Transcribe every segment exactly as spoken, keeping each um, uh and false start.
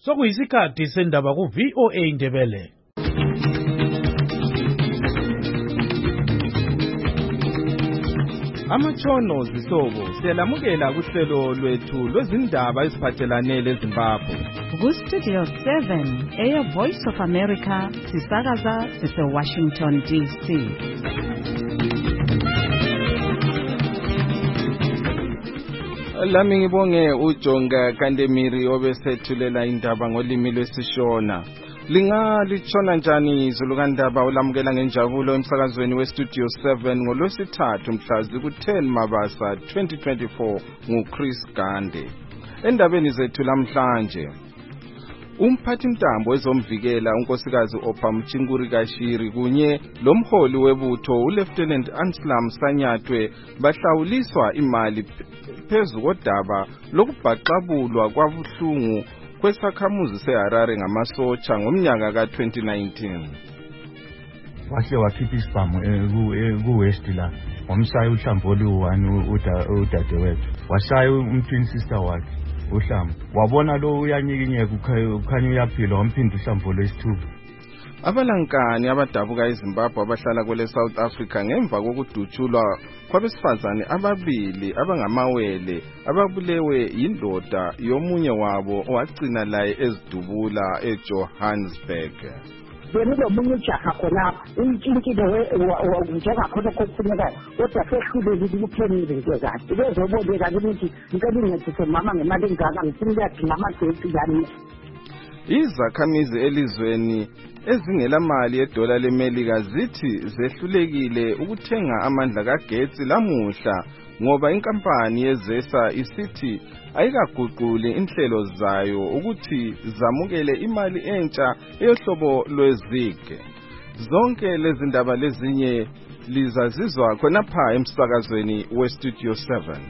sokuyisikhathi sendaba ku V O A Ndebele. Amatshono zisobo siyalamukela kuhlelo lwethu lwezindaba eziphathelane leZimbabwe. Ku Studio seven, Air Voice of America, sisakaza sise Washington D C. Lami ngibonge uJonga Kandemiri obesethulela indaba ngolimi lwesiShona. Lingalishona njani izulu kandaba ulamukela ngenjabulo emsakazweni weStudio seven ngolwesithathu mhla ziku-ten Mabasa twenty twenty-four nguChris Gande. Endabeni zethu namhlanje, umphathi ntambo wezomvikela unkosikazi Ophamchinguri Kashiri kunye lomholi webutho uLieutenant Anselm Sanyatwe bahlawuliswa imali phezu kodaba lokubhaqabulwa kwabuhlungu kwesakhamuzi seHarare ngamasotsha ngomnyaka ka twenty nineteen. Wahle wakhipha isibhamu ku-West la wamshaya uHlamboli one udadewethu, washaya umtwin sister wakhe uHlambo, wabona lo uyanyikinyeka ukhanya uyaphila, wamphinda uHlamboli esithupha. Abalankani abadabuka eZimbabwe abahlala kwele South Africa ngemva kokudutshulwa kwabesifazane ababili abangamawele ababulewe yindoda yomunye wabo owagcina laye ezidubula eJohannesburg. Benido munye jaha khona intshintshile njenga khona kokufuneka kodwa sehlule likuphenile into zakhe bezoboneka ukuthi ngikabingethise mama ngemali engaka ngifuna ukuyadinga amagetsi yani. Izakhamizi elizweni ezingela mali yedola leMelika zithi zehlulekile ukuthenga amandla kagetsi lamuhla ngoba inkampani yezesa isithi ayikaguquli inhlelo zayo ukuthi zamukele imali entsha eyohlobo lwezige. Zonke lezi ndaba lezinye lizazizwa khonapha emsakazweni weStudio seven.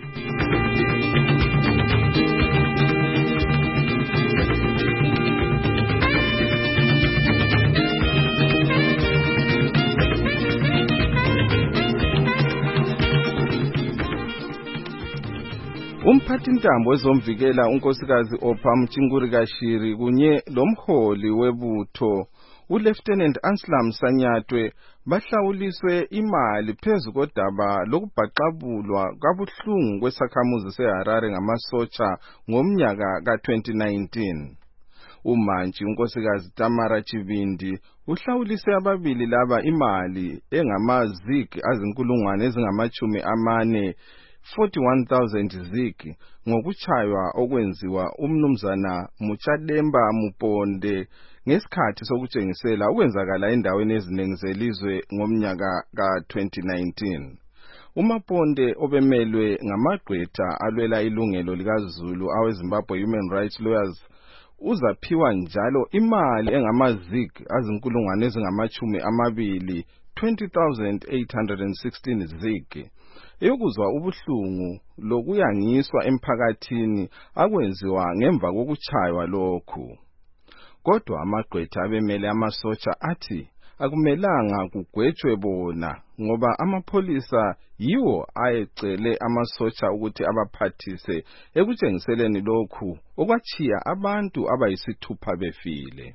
Umphathi ntambo wezomvikela unkosikazi Ophamchinguri Kashiri kunye lomholi webutho uLieutenant Anselm Sanyatwe bahlawuliswe imali phezu kodaba lokubhaqabulwa kabuhlungu kwesakhamuzi seHarare ngamasotsha ngomnyaka ka twenty nineteen. Umantshi unkosikazi Tamara Chivindi uhlawulise ababili laba imali engamazig azinkulungwane ezingamachumi amane forty-one thousand zig ngokuchaywa okwenziwa umnumzana Muchademba Muponde ngesikhathi sokutshengisela ukwenzakala endaweni eziningi zelizwe ngomnyaka ka twenty nineteen. uMaponde obemelwe ngamagqwetha alwela ilungelo likaZulu aweZimbabwe Human Rights Lawyers uzaphiwa njalo imali engamazig azinkulungwane ezingamachumi amabili twenty thousand eight hundred sixteen zig eyokuzwa ubuhlungu lokuyangiswa emphakathini akwenziwa ngemva kokuchaywa lokhu. Kodwa amagqwetha abemele amasotsha athi akumelanga kugwetshwe bona ngoba amapholisa yiwo ayecele amasotsha ukuthi abaphathise ekutshengiseleni lokhu okwachiya abantu abayisithupha befile.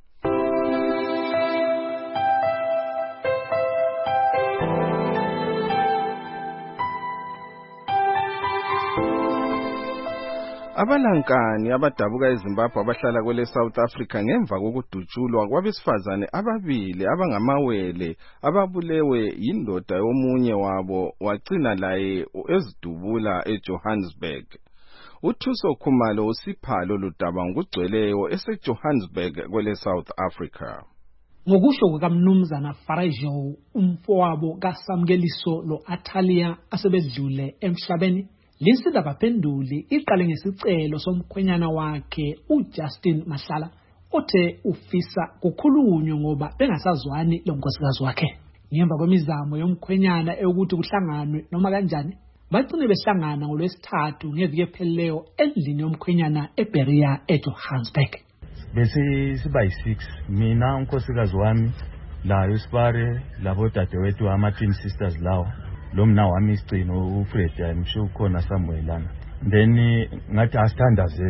Abalankani abadabuka eZimbabwe abahlala kwele South Africa ngemva kokudutshulwa kwabesifazane ababili abangamawele ababulewe yindoda yomunye wabo wagcina laye ezidubula eJohannesburg. uThuso Khumalo usiphalo ludaba ngokugcweleyo eseJohannesburg kwele South Africa. Ngokusho kukaMnumzana Farajo umfowabo kaSamkeliso lo Atalia asebedlule emhlabeni, linsida baphenduli iqale ngesicelo somkhwenyana wakhe uJustin Mahlala othe ufisa kukhulunywe ngoba bengasazwani lonkosikazi wakhe. Ngemva kwemizamo yomkhwenyana ukuthi kuhlanganwe noma kanjani, bagcine behlangana ngolwesithathu ngeviki epheleyo endlini yomkhwenyana eBeria eJohannesburg. Bese sibayi six, mina unkosikazi wami la Yusbare labo dadewethu ama twin sisters lawo, lo mna wami isicino uFred amsho ukhona somewhere lana. Then ngathi asithandazeni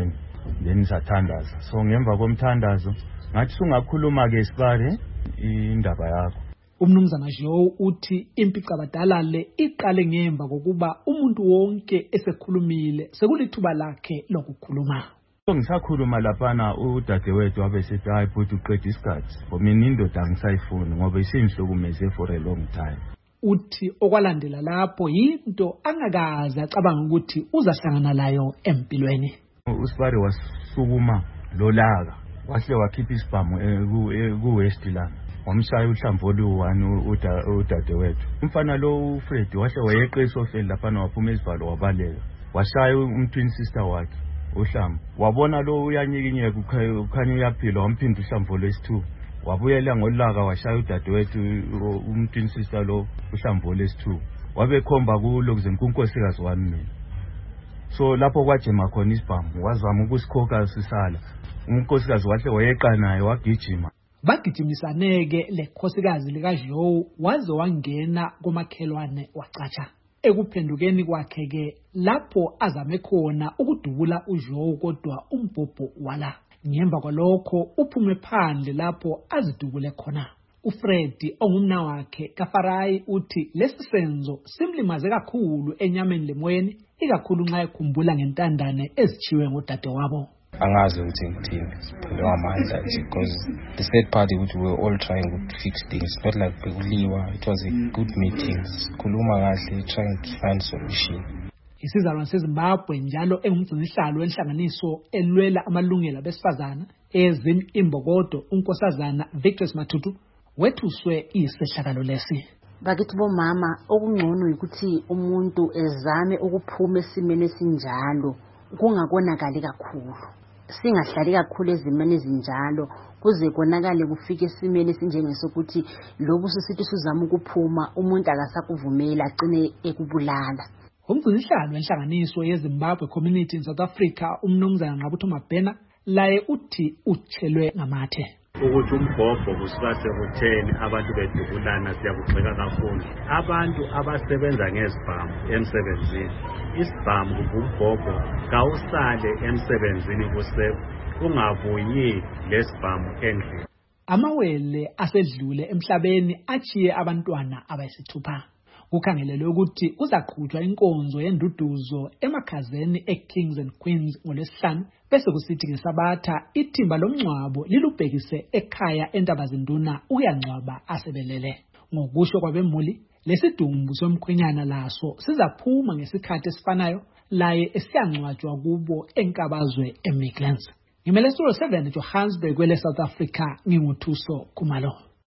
then sathandaza. So ngemva komthandazo ngathi sungakhuluma ke Sibare indaba yakho. Umnumzana Joe uthi impicabadala le iqale ngemva kokuba umuntu wonke esekhulumile sekulithuba lakhe lokukhuluma. Ngisakhuluma laphana udadewethu wabesithi hayi futhi uqeda isikhathi. Mina indoda angisayifuni ngoba isinhlukumeze for a long time. Uthi okwalandela lapho yinto angakaze acabanga ukuthi uzahlangana layo empilweni. uSibari wasukuma lolaka wahle wakhipha isibhamu ku Westland wamshaya uHlamvu oluwani udadewethu. Umfana lo uFred wahle wayeqisa ofeni laphana waphuma izivalo wabaleka washaya umtwin sister wakhe uHlamvu. Wabona lo uyanyikinyeka ukhanya uyaphila wamphinda uHlamvu lesithu. Wabuyela ngolaka washaya udadewethu umtwin sister lo uHlamvu lesithu. Wabekhomba kulo kuze kunkosikazi wami mina. So lapho kwajema khona isibhamu wazama ukusikhokha sisala. Unkosikazi wahle wayeqa naye wagijima. Bagijimisaneke lekhosikazi lika Joe waze wangena komakhelwane wacatsha. Ekuphendukeni kwakhe ke lapho azame khona ukudubula uJoe kodwa umbhobho wala. Ngemva kwalokho uphume phandle lapho azidubule khona. uFred ongumna wakhe kaFarai uthi lesi senzo simlimaze kakhulu enyameni lemoyeni ikakhulu nxa ekhumbula ngentandane ezichiwe ngodadewabo. Angazi ukuthi ngithini siphela amandla because the third party which we were all trying to fix things, not like bekuliwa. It was a good meeting, sikhuluma kahle trying to find solution. Isizalwane seZimbabwe njalo engumgcinisihlalo wenhlanganiso elwela amalungelo abesifazana ezim imbokodo unkosazana Victor Mathutu wethuswe isehlakalo lesi. Bakithi bomama okungcono ukuthi umuntu ezame ukuphuma esimene esinjalo kungakonakali kakhulu. Singahlali kakhulu ezimene ezinjalo kuze konakale kufike esimene esinjengesokuthi lobu sisithi sizama ukuphuma umuntu akasakuvumela agcine ekubulala. Umgcinisihlalo wenhlanganiso yeZimbabwe Community in South Africa umnumzana Nqabutho Mabhena laye uthi utshelwe ngamathe. Ukuthi umbhobho kusuka sekutheni abantu bedubulana siyakugxeka kakhulu. Abantu abasebenza ngezibhamu emsebenzini. Isibhamu kumbhobho kawusale emsebenzini kuseku ungavuyi lesibhamu endlini. Amawele asedlule emhlabeni achiye abantwana abayisithupha. Kukhangelelwe ukuthi uzaqhutshwa inkonzo yenduduzo emakhazeni eKings and Queens ngolwesihlanu bese kusithi ngeSabatha ithimba lomncwabo lilubhekise ekhaya eNtabazinduna ukuyangcwaba asebelele. Ngokusho kwabemuli lesidumbu somkhwenyana laso sizaphuma ngesikhathi esifanayo laye esiyangcwatshwa kubo enkabazwe eMidlands. Ngimele Studio seven Johannesburg kwele South Africa nginguthuso Khumalo.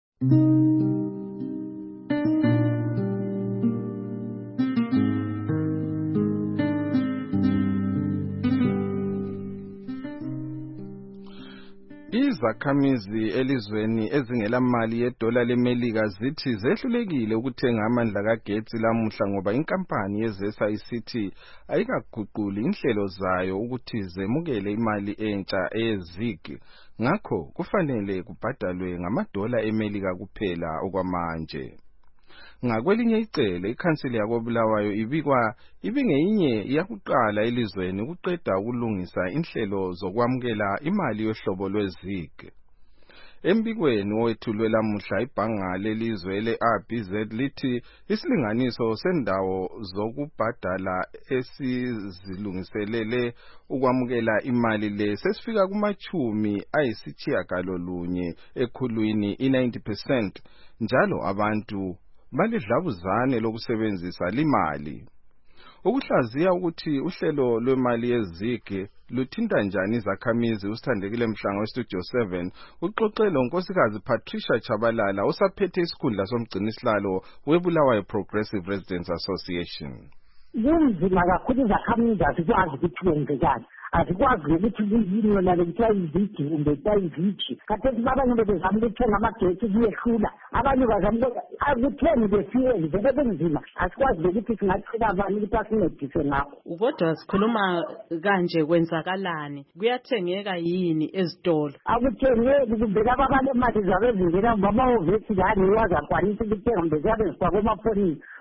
Izakhamizi elizweni ezingela mali yedola leMelika zithi zehlulekile ukuthenga amandla kagetsi lamuhla ngoba inkampani yezesa isithi ayikaguquli inhlelo zayo ukuthi zemukele imali entsha eyezig. Ngakho kufanele kubhadalwe ngamadola eMelika kuphela okwamanje. Ngakwelinye icele ikhansili yakoBulawayo ibikwa ibingeyinye iyakuqala elizweni ukuqeda ukulungisa inhlelo zokwamukela imali yohlobo lwezig. Embikweni owethulwe lamuhla ibhanga lelizwe le-R B Z lithi isilinganiso sendawo zokubhadala esizilungiselele ukwamukela imali le sesifika kumachumi ayisitshiyagalolunye ekhulwini i-ninety percent njalo abantu balidlabuzane lokusebenzisa limali. Ukuhlaziya ukuthi uhlelo lwemali yezig luthinta njani izakhamizi usithandekile Mhlanga weStudio seven uxoxele unkosikazi Patricia Chabalala osaphethe isikhundla somgcinisihlalo weBulawayo Progressive Residents Association. Kunzima kakhulu izakhamizi azikwazi ukuthi kwenzekani. Azikwazi ukuthi kuyini yona lokuthiwa izigi kumbe tayivichi. Khathesi abanye bezama ukuthenga amagetsi kuyehlula. Abanye bazama akutheni befike zibe kunzima. Asikwazi ukuthi singathika abanye ukuthi asincedise ngakho. Kodwa sikhuluma kanje kwenzakalani? Kuyathengeka yini ezitolo? Akuthengeki kumbe laba balemali zabe zingena ngama ovesi yani wazakwanisa ukuthenga mbe zabe zifakwe emafonini.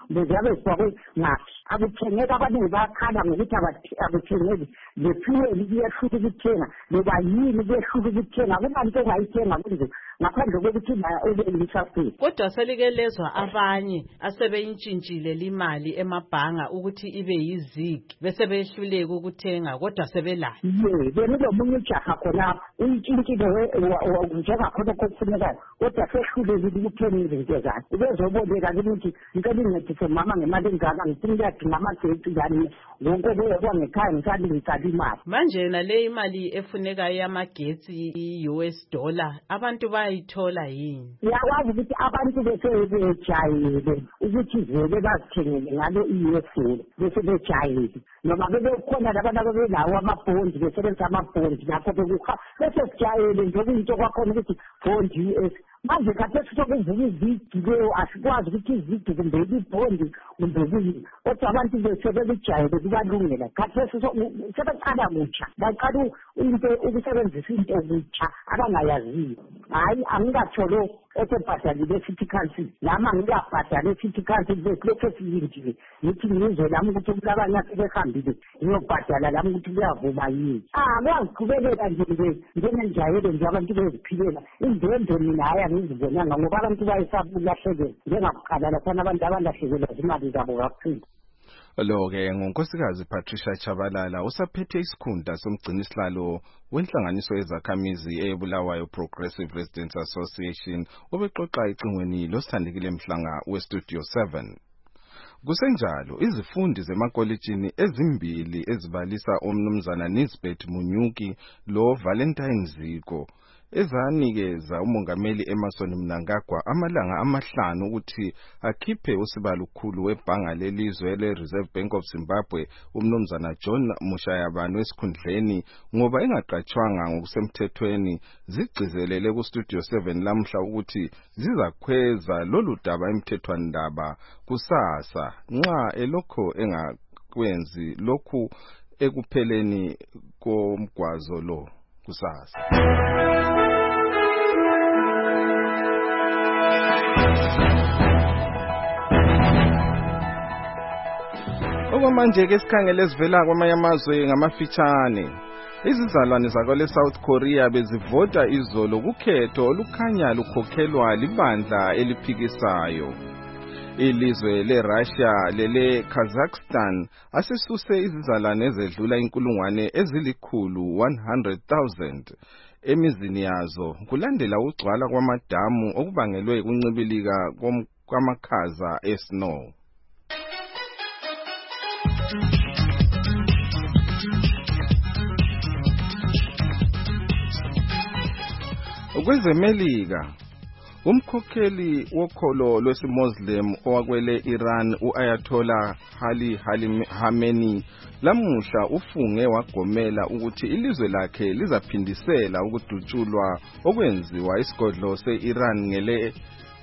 bezabe sibakwe ngaphi akuthengeka abaningi bayakhala ngokuthi akuthengeki le fuel kuyehluka ukuthenga loba yini kuyehluka ukuthenga kubantu ongayithenga kunje ngaphandle kokuthi ubeyisafile. Kodwa selikelezwa abanye asebeyintshintshile limali emabhanga ukuthi ibe yizigi bese behluleka ukuthenga kodwa sebelayo. Ye benomunye ujaha khona uyintshintshile njengakhona kokufunekayo kodwa sehlulekile ukuthenga izinto zakhe. Ubezoboleka ukuthi ngicela incedise mama ngemali engaka ngifuna ukuyadinga amagetsi yani wonke loyo ngekhaya ngisalingisa imali. Manje na le imali efunekayo yamagetsi i-U S dollar abantu bayithola yini? Yakwazi ukuthi abantu bese bejayele ukuthi vele bazithengele ngalo i-U S dollar bese bejayele noma bebekhona labantu ababelawo amabhondi besebenzisa amabhondi nakho bekukha bese sijayele nje kuyinto kwakhona ukuthi bond U S. Manje khathesi sokuvuka izigi leyo asikwazi ukuthi izigi kumbe ibhondi kumbe kuyini kodwa abantu besebejayele kubalungela khathesi sebecala kutsha baqala into ukusebenzisa into kutsha abangayaziyo. Hayi angikatholo esebhadalile city council lama ngiyabhadala city council besilokhu silindile ngithi ngizwe lami ukuthi kulabanye asebehambile ngiyobhadala lami ukuthi kuyavuma yini. Ah kwaziqhubekela nje njengenjayelo nje abantu beziphilela indendo mina haya ngizibonanga ngoba abantu bayisabulahlekela njengakuqala laphana abantu abalahlekelwa imali zabo kakhulu. Lo-ke ngunkosikazi Patricia Chabalala usaphethe isikhundla somgcinisihlalo wenhlanganiso yezakhamizi eBulawayo Progressive Residents Association obexoxa icingweni losithandekile Mhlanga weStudio seven. Kusenjalo izifundi zemakolitshini ezimbili ezibalisa omnumzana Nisbet Munyuki lo Valentine Ziko ezanikeza umongameli Emerson Mnangagwa amalanga amahlanu ukuthi akhiphe usibalukhulu webhanga lelizwe le-Reserve Bank of Zimbabwe umnumzana John Mushayabane wesikhundleni ngoba engaqatshwanga ngokusemthethweni zigcizelele ku-Studio seven lamhla ukuthi zizakhweza lolu daba emthethwandaba kusasa nxa elokho engakwenzi lokhu ekupheleni komgwazo lo kusasa. Okwamanje ke sikhangele sivela kwamanye amazwe ngamafitshane. Izizalwane zakole South Korea bezivota izolo kukhetho olukhanya lukhokhelwa libandla eliphikisayo. Ilizwe leRussia lele Kazakhstan asesuse izizalwane ezedlula inkulungwane ezilikhulu one hundred thousand emizini yazo kulandela ukugcwala kwamadamu okubangelwe ukuncibilika kwamakhaza esnow. Kwezemelika umkhokheli wokholo lwesimuslim owakwele Iran uAyatollah Ali Khamenei lamuhla ufunge wagomela ukuthi ilizwe lakhe lizaphindisela ukudutshulwa okwenziwa isigodlo seIran ngele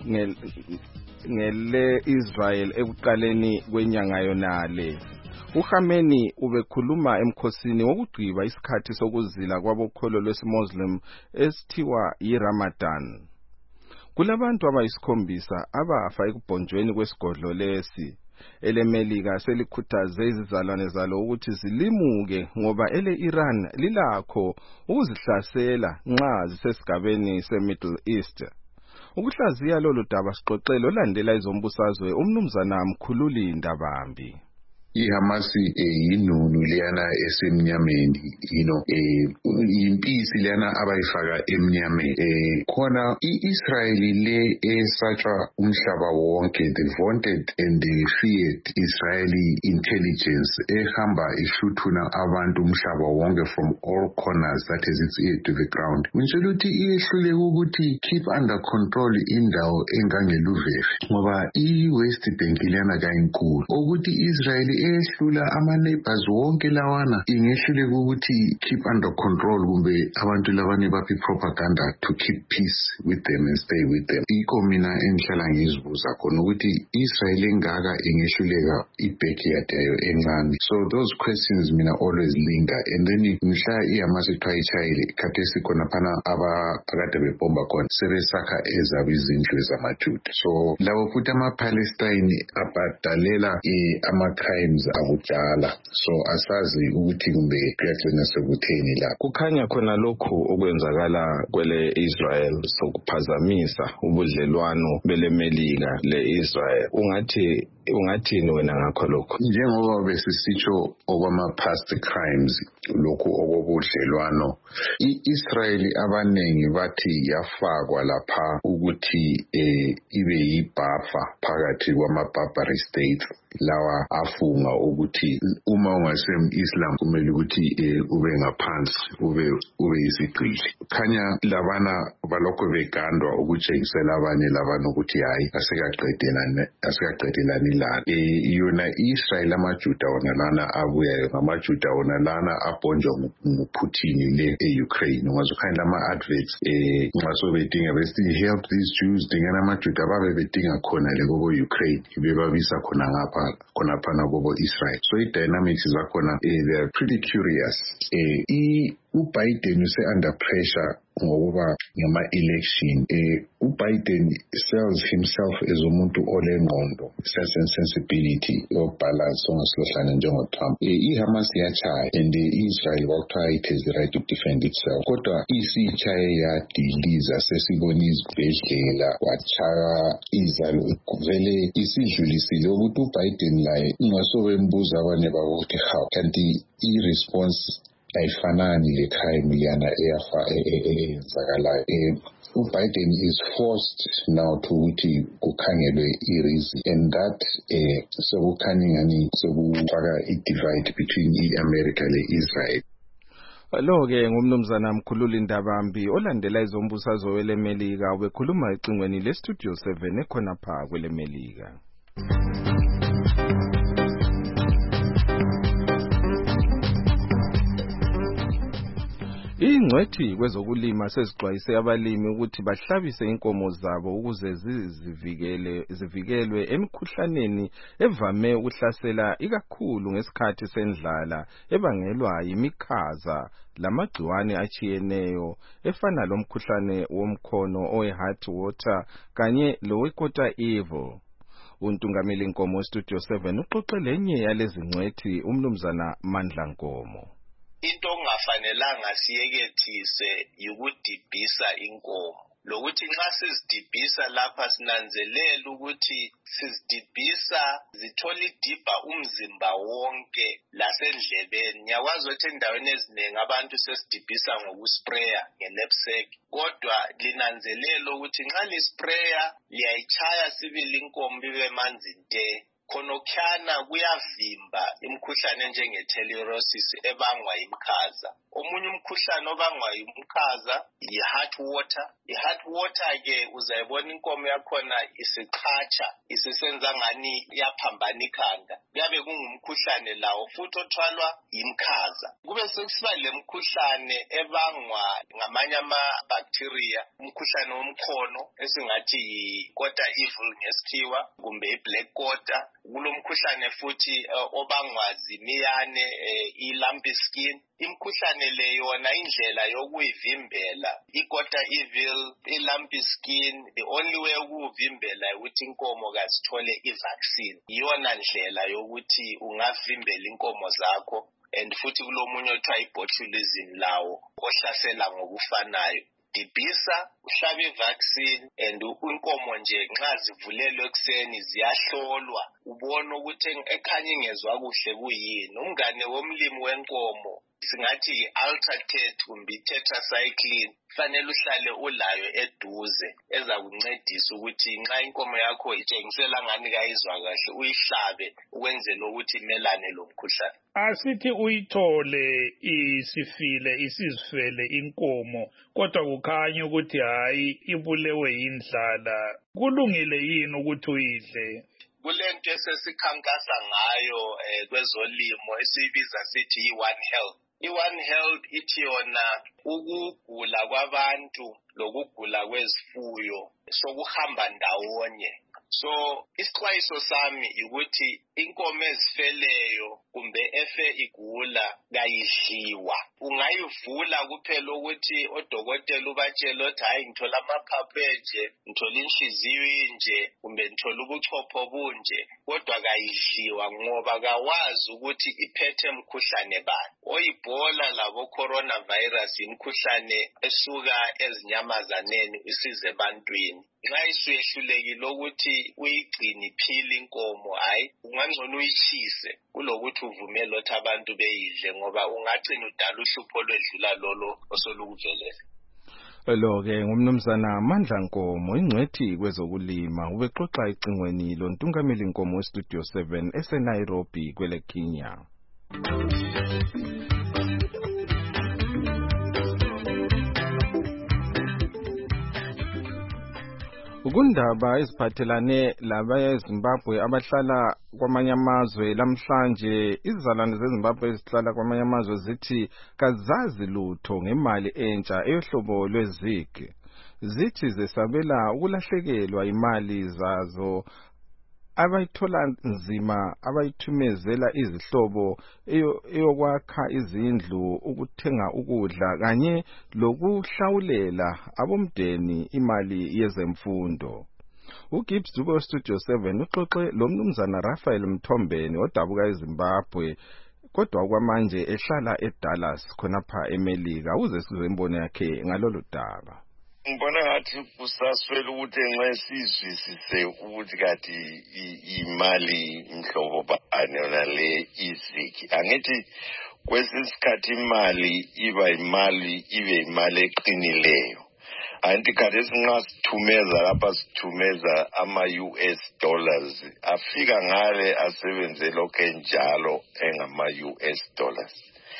ngele Israel ekuqaleni kwenyanga yonale. uKhamenei ubekhuluma emkhosini wokugqiba isikhathi sokuzila kwabokholo lwesimuslim esithiwa yiRamadan. Kulabantu abayisikhombisa abafa ekubhonjweni kwesigodlo lesi. EleMelika selikhuthaze izizalwane zalo ukuthi zilimuke ngoba ele Iran lilakho ukuzihlasela nxa zisesigabeni seMiddle East. Ukuhlaziya lolu daba siqoqelo olandela izombusazwe umnumzana Mkhululi Ndabambi. iHamasi yinunu leyana esemnyameni yino impisi leyana abayifaka emnyameni khona iIsrael le esatshwa umhlaba wonke, the vaunted and the feared Israeli intelligence ehamba ihluthuna abantu umhlaba wonke from all corners, that is its ear to the ground. Ngitshela ukuthi iyehlule ukuthi keep under control indawo engangeluveve ngoba iWest Bank leyana kayinkulu ukuthi Israel ehlula ama-neighbors wonke lawana ingehluleka ukuthi keep under control kumbe abantu labane baphi propaganda to keep peace with them and stay with them. Iko mina engihlala ngizibuza khona ukuthi Israel engaka ingehluleka i-backyard yayo encane. So those questions mina always linger, and then mhla iHamas ithwayitshayile khathesi khona phana abakade bebomba khona sebesakha ezabo izindlu zamaJuda. So labo futhi ama-Palestine abadalela ama-crimes akudala, so asazi ukuthi kumbe kuyagcina sekutheni la. Kukhanya khona lokhu okwenzakala kwele Israel sokuphazamisa ubudlelwano bele Melika le-Israel. Ungathi ungathini wena ngakho lokho? Njengoba besisitsho okwama-past crimes lokhu okobudlelwano, i-Israel abanengi bathi yafakwa lapha ukuthi eh, ibe yibhafa phakathi kwama-Barbary states lawa afunga ukuthi uma ungase-Islam kumele ukuthi eh, ube ngaphansi ube ube isigqili. Khanya labana balokho begandwa ukutshengisela abanye labana ukuthi hayi asekaqedelana asekaqedelani la. Eh, yona Israel amaJuda wona lana abuyayo ngamaJuda wona lana abhonjwa nguPutin le e-Ukraine. Ngazokhandla ama-adverts eh ngaso bedinga besithi help these Jews dingana amaJuda babe bedinga khona le kobo Ukraine bebabisa khona ngapha khona phana kobo Israel. So i-dynamics zakhona eh, they are pretty curious. Eh i uBiden use under pressure ngoba ngama-election. Eh uBiden sells himself as umuntu olengqondo, sense and sensibility or balance ongaslohlana njengoTrump. Eh iHamas yachaya and Israel wakuthiwa it has the right to defend itself. Kodwa isichaye yadiliza sesibona izibhedlela wachaya izalo vele isidlulisile ukuthi uBiden laye ungasobe mbuza abanye babo ukuthi how kanti i-response ayifanani le crime yana eyafa eyenzakalayo. Eh uBiden is forced now to ukuthi kukhangelwe i-reason, and that eh sokukhanya ngani sokufaka i-divide between i-America le-Israel. Lo ke ngumnumzana Mkhululi Ndabambi olandela izombusazwe wele Melika ubekhuluma ecingweni le Studio seven ekhona pha kwele Melika. Ingcwethi kwezokulima sezixwayise abalimi ukuthi bahlabise inkomo zabo ukuze zivikele zivikelwe emikhuhlaneni evame ukuhlasela ikakhulu ngesikhathi sendlala ebangelwa yimikhaza lamagciwane achiyeneyo efana lomkhuhlane womkhono owe-heart water kanye lowe-quarter evil. Untungameli Nkomo Studio seven uxoxe lenye yalezi ngcwethi umnumzana Mandla Nkomo. Into ongafanelanga siyekethise yikudibhisa inkomo. Lokuthi nxa sizidibhisa lapha sinanzelela ukuthi sizidibhisa zithola idibha umzimba wonke lasendlebeni. Ngiyakwazi ukuthi endaweni eziningi abantu sesidibhisa ngokuspraya nge-knapsack, kodwa linanzelela ukuthi nxa lispraya liyayichaya sibili inkomo ibe manzi nte. Khonokhana kuyavimba imikhuhlane njenge-telerosis ebangwa yimkhaza. Omunye umkhuhlane obangwa yimkhaza yi-heart water. I-heart water ke uzayibona inkomo yakhona isiqhatsha isisenza ngani yaphambana ikhanda. Kuyabe kungumkhuhlane lawo futhi othwalwa yimkhaza. Kube sekusiba lemkhuhlane ebangwa ngamanye ama-bacteria, umkhuhlane womkhono esingathi yi-quarter evil ngesikhiwa kumbe i-black quarter. Kulomkhuhlane futhi uh, obangwa zimiyane uh, i-lumpy skin. Imkhuhlane le yona indlela yokuyivimbela i-quarter evil, i-lumpy skin, the only way ukuvimbela ukuthi inkomo kasithole i-vaccine. Iyona ndlela yokuthi ungavimbela inkomo zakho, and futhi kulomunye othiwa i-botulism lawo ohlasela ngokufanayo. Dibhisa, uhlabe i-vaccine, and inkomo nje nxa zivulelwe ekuseni ziyahlolwa ubone ukuthi ekhanya ingezwa kuhle kuyini. Umngane womlimi wenkomo singathi i-Altratet kumbe i-tetracycline fanele uhlale ulayo eduze ezakuncedisa ukuthi nxa inkomo yakho itshengisela ngani kayizwa kahle uyihlabe ukwenzela ukuthi imelane lo mkhuhlane. Asithi uyithole isifile isizifele inkomo kodwa kukhanya ukuthi hayi ibulewe yindlala, kulungile yini ukuthi uyidle? kulento esesikhankasa ngayo eh, kwezolimo esibiza sithi i-One Health. I-One Health ithi yona ukugula kwabantu lokugula kwezifuyo sokuhamba ndawonye. So isixwayiso sami ukuthi inkomo ezifeleyo kumbe efe igula kayidliwa. Ungayivula kuphela ukuthi odokotela ubatshela ukuthi hayi ngithola amaphaphu enje, ngithola inhliziyo inje kumbe ngithola ubuchopho bunje, kodwa kayidliwa ngoba kawazi ukuthi iphethe emkhuhlane bani. Oyibhola labo coronavirus imkhuhlane esuka ezinyamazaneni isize ebantwini. Nxa isuyehlulekile ukuthi uyigcine iphile inkomo, hayi ungangcono uyishise kulokuthi uvumele ukuthi abantu beyidle ngoba ungagcina udala uhlupho lwedlula lolo osolukuvelela. Lo-ke ngumnumzana Mandla Nkomo, ingcwethi kwezokulima, ubexoxa icingweni lontungameli Nkomo weStudio seven eseNairobi kwele Kenya. Ukundaba eziphathelane labaya eZimbabwe abahlala kwamanye amazwe lamhlanje, izizalwane zeZimbabwe ezihlala kwamanye amazwe zithi kazazi lutho ngemali entsha eyohlobo lwezigi. Zithi zesabela ukulahlekelwa imali zazo abayithola nzima abayithumezela izihlobo eyokwakha izindlu, ukuthenga ukudla kanye lokuhlawulela abomdeni imali yezemfundo. uGibbs Dube Studio seven uxoxe lo mnumzana Raphael Mthombeni odabuka eZimbabwe kodwa kwamanje ehlala eDallas khonapha eMelika. Uze sizwe imbono yakhe ngalolu daba. Ngibona ngathi kusaswela ukuthi nxa sizwisise ukuthi kathi imali imhlobo bani yona le iziki. Angithi kwesisikhathi imali iba imali ibe imali eqinileyo. Anti kade sinxa sithumeza lapha sithumeza ama-U S dollars afika ngale asebenze lokho enjalo engama-U S dollars.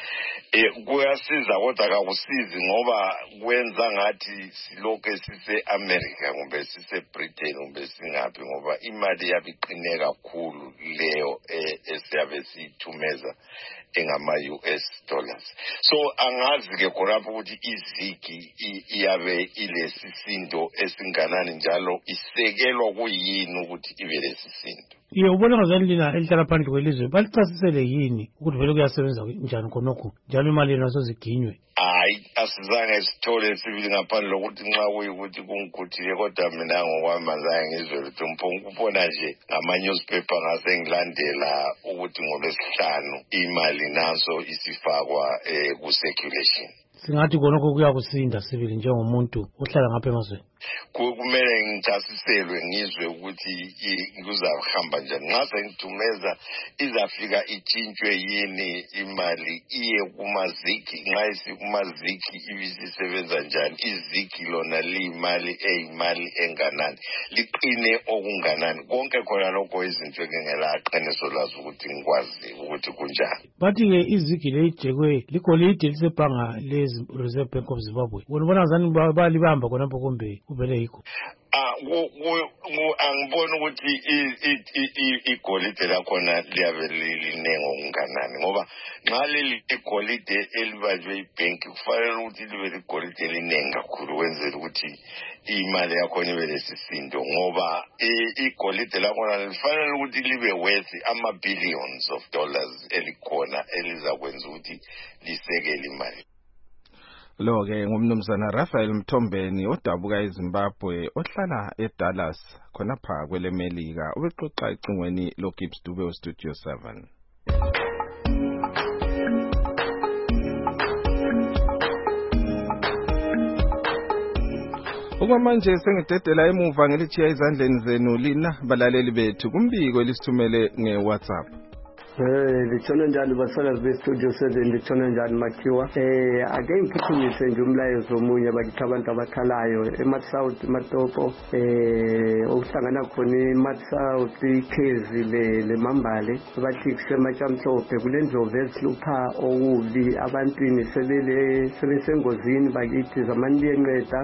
Eh kuyasiza kodwa akusizi ngoba kwenza ngathi silokho sise America kumbe sise Britain kumbe singaphi ngoba imali yabiqine kakhulu leyo esiyabe sithumeza engama-U S dollars. So angazi ke khonapho ukuthi izigi iyabe ilesisindo esinganani njalo isekelwa kuyini ukuthi ibe lesisindo. Ye ubona ngazani lina elihlala phandle kwelizwe balichasisele yini ukuthi vele kuyasebenza njani khonokho njalo imali nazo ziginywe? Hayi asizange sithole sibili ngaphandle lokuthi nxa kuyikuthi kungikuthile kodwa mina ngokwami azange ngizwe lutho mpongubona nje ngama-newspaper ngasengilandela ukuthi ngolwesihlanu imali naso isifakwa eh, ku-circulation. Singathi khonokho kuyakusinda sibili njengomuntu ohlala ngapha emazweni. Kumele ngichasiselwe ngizwe ukuthi kuzahamba njani. Nxa sengithumeza izafika itshintshwe yini imali iye kumaziki, nxa isikumaziki ibisisebenza njani, iziki lona liyimali eyimali enganani, liqine okunganani. Konke khona lokho izinto engelaqiniso lazo ukuthi ngikwazi ukuthi kunjani. Bathi-ke iziki leyijekwe ligolide lisebhanga le-Reserve Bank of Zimbabwe. Wona ngazani balibamba khonapho kumbe ubele yikho? Ah angibona ukuthi igolide lakhona liyabe linengi okunganani ngoba nxa leli igolide elibanjwe ibhenki kufanele ukuthi libe ligolide linengi kakhulu wenzela ukuthi imali yakhona ibe lesisindo ngoba igolide lakhona lifanele ukuthi libe worth ama-billions of dollars elikhona elizakwenza ukuthi lisekele imali. Lo-ke ngumnumzana Raphael Mthombeni odabuka eZimbabwe ohlala eDallas khonapha kwele Melika ubexoxa icingweni loGibbs Dube Studio seven. Okwamanje sengidedela emuva ngelichiya izandleni zenu lina balaleli bethu kumbiko elisithumele ngeWhatsApp. Eh litshona njalo basakazi be Studio seven litshona njalo Makhiwa. Eh ake ngiphuthumise nje umlayezo omunye bakithi abantu abakhalayo eMat South Matopo eh okuhlangana khona eMat South ikhezi le leMambale bathi kuseMachamhlophe kulendlovu ezihlupha okubi abantwini sebele sebesengozini bakithi zamani liyenqeda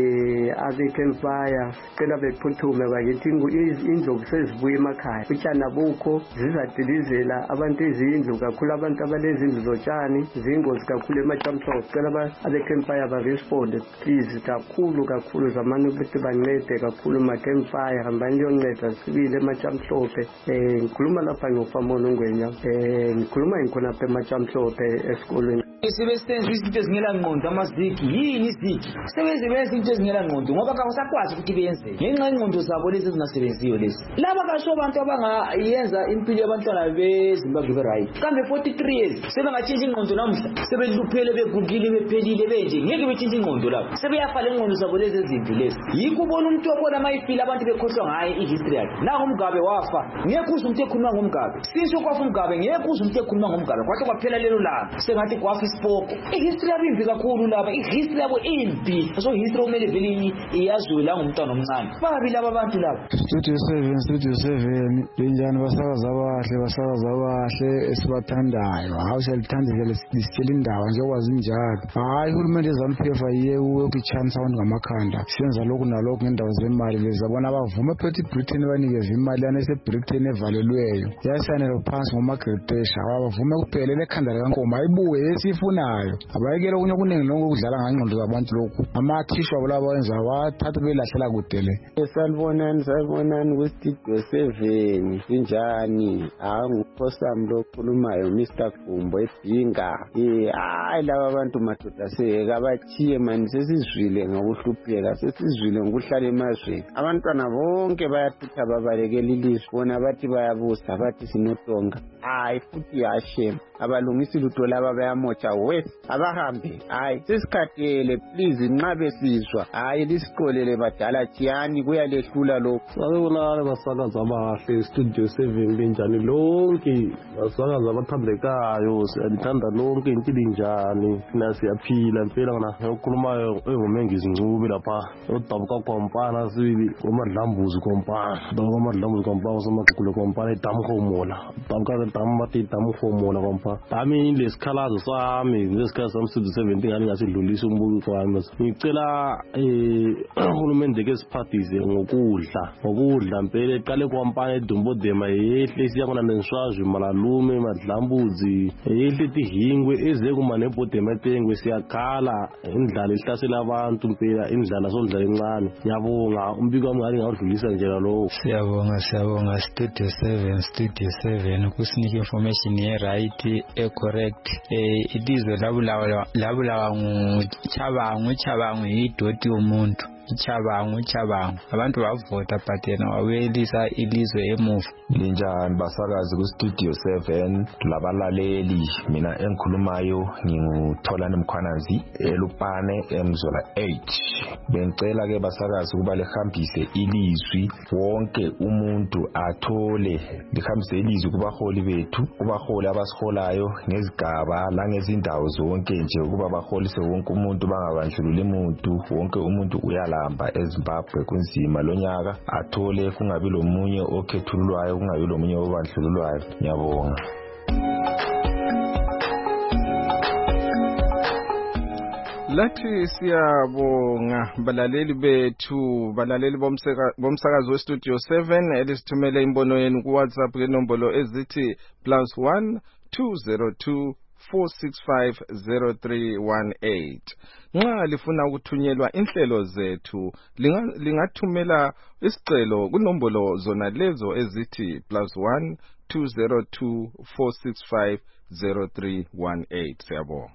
eh ave campfire cela bephuthume bakithi indlovu sezibuye emakhaya utshana bukho zizadilizela abantu izindlu kakhulu abantu abalezindlu zotshani zingozi kakhulu eMachamhlophe cela abe campfire ba respond please kakhulu kakhulu zamani ukuthi bancede kakhulu ma campfire hambani liyonceda sibile eMachamhlophe eh ngikhuluma lapha ngofamona ungwenya eh ngikhuluma ngikhona lapha eMachamhlophe esikolweni sebesenza izinto ezingela ngqondo amazigi yini izigi sebenze benze izinto ezingela ngqondo ngoba akasakwazi ukuthi benze ngenxa ingqondo zabo lezi ezingasebenziyo lezi laba kasho abantu abangayenza impilo yabantwana beZimbabwe right kambe forty-three years sebengatshintsha ingqondo namhla sebeluphele begugile bephelile benje ngeke betshintshe ingqondo lapho sebeyafala ingqondo zabo lezi ezimbi lezi yikho ubona umuntu obona mayifile abantu bekhohlwa ngaye ihistory yakhe nangu umgabe wafa ngeke uze umuntu ekhuluma ngomgabe since kwafa umgabe ngeke uze umuntu ekhuluma ngomgabe kwathi kwaphela lelo langa sengathi kwafa isipoko ihistory yabimbi kakhulu laba ihistory yabo imbi so history kumele vele iyaziwe la ngumntwana omncane babi laba abantu laba Studio seven Studio seven linjani basakaza abahle basakaza abahle esibathandayo hawu siyalithandile lesitshela indaba nje okwazi njalo hayi uhulumende ezanuphefa yiye ukuchance abantu ngamakhanda senza lokhu nalokhu ngendawo zemali lezabona abavuma phethi Britain banikeza imali yana ese Britain evalelweyo yasanela phansi ngomagretesha abavume kuphela lekhanda lenkomo ayibuye esifunayo abayekela kunye kuningi lonke ukudlala ngangqondo zabantu lokhu amathishu abo labo benza wathatha belahlela kudele esalibonani salibonani kwistudio seven injani hayi nguphosam lo khulumayo Mister Gumbo edinga eh hayi laba abantu madoda seka bachiye manje sesizwile ngokuhlupheka sesizwile ngokuhlala emazweni abantwana bonke bayathutha babalekela ilizwi bona bathi bayabusa bathi sinotonga hayi futhi yashem abalungisi lutho laba bayamotsha wes abahambe hayi sesikhathele please nxa besizwa hayi lisiqolele badala tiyani kuyalehlula lokho sabebonakala basakaza abahle Studio seven benjani lonke basakaza abathandekayo siyalithanda lonke impilo injani thina siyaphila impela ngana ukukhulumayo engumengizi Ncube lapha odabuka kompana sibili omadlambuzi kompana dabuka omadlambuzi kompana somagugulo kompana idamhomola dabuka damati damhomola kompana ami lesikhalazo sami lesikhala sami Studio seven ngani ngasidlulisa umbuzo wami ngicela eh uhulumende ke siphathise ngokudla ngokudla impela eqale kwampana eDumbodema yehle siyakona nenswazi malalume madlambuzi yehle tihingwe eze kuma nebodema etengwe siyakhala indlala ihlasela abantu impela indlala sondla encane ngiyabonga umbiko wami ngani ngawudlulisa nje lo siyabonga siyabonga Studio seven Studio seven kusinika information ye right e correct eh ilizwe labulawa labulawa nguChabangu Chabangu idoti yomuntu iChabangu Chabangu abantu bavota but yena wawelisa ilizwe emuva linjani basakazi ku Studio seven labalaleli mina engikhulumayo ngingutholani Mkhwanazi eLupane emzola eight bengicela ke basakazi kuba lehambise ilizwi wonke umuntu athole lihambise ilizwi kubaholi bethu kubaholi abasiholayo ngezigaba la ngezindawo zonke nje kuba baholise wonke umuntu bangabandlululi umuntu wonke umuntu uyalamba eZimbabwe kunzima lonyaka athole kungabi lomunye okhethulwayo kungabi lomunye obandlululwayo ngiyabonga Lathi siyabonga balaleli bethu balaleli bomsakazo we Studio seven elisithumele imbono yenu ku WhatsApp ke nombolo ezithi plus one two zero two four six five zero three one eight. Nxa lifuna ukuthunyelwa inhlelo zethu lingathumela isicelo kunombolo zona lezo ezithi plus one two zero two four six five zero three one eight. Siyabonga.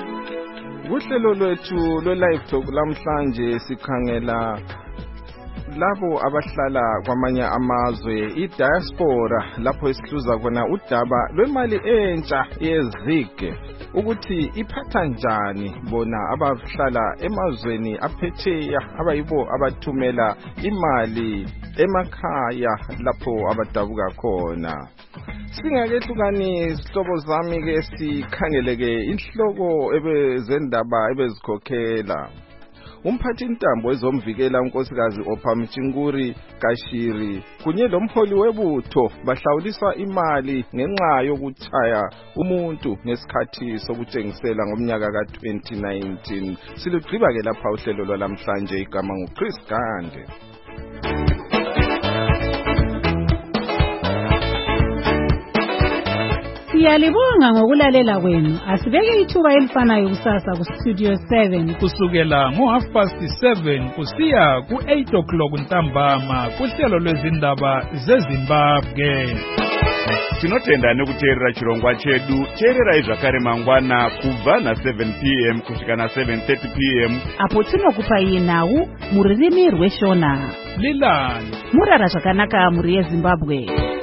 Kuhlelo lwethu lo live talk lamhlanje sikhangela labo abahlala kwamanye amazwe i-diaspora lapho esihluza khona udaba lwemali entsha yezige ukuthi iphatha njani bona abahlala emazweni aphetheya abayibo abathumela imali emakhaya lapho abadabuka khona. Singakehlukani sihlobo zami ke sikhangeleke inhloko ebezendaba ebezikhokhela. Umphathi intambo ezomvikela unkosikazi Ophamchinguri Kashiri kunye lomholi webutho bahlawuliswa imali ngenxa yokuthaya umuntu ngesikhathi sokutshengisela ngomnyaka ka twenty nineteen. Silugqiba ke lapha uhlelo lwalamhlanje igama nguChris Gande. Siyalibonga ngokulalela kwenu. Asibeke ithuba elifanayo kusasa ku Studio seven kusukela ngo half past seven kusiya ku eight o'clock ntambama kuhlelo lwezindaba zeZimbabwe. Tinotenda nekuteerera chirongwa chedu. Teerera zvakare mangwana kubva na seven p m kusvika na seven thirty p m apo tinokupa nawu muririmi rweshona. Lilani murara zvakanaka muri yeZimbabwe.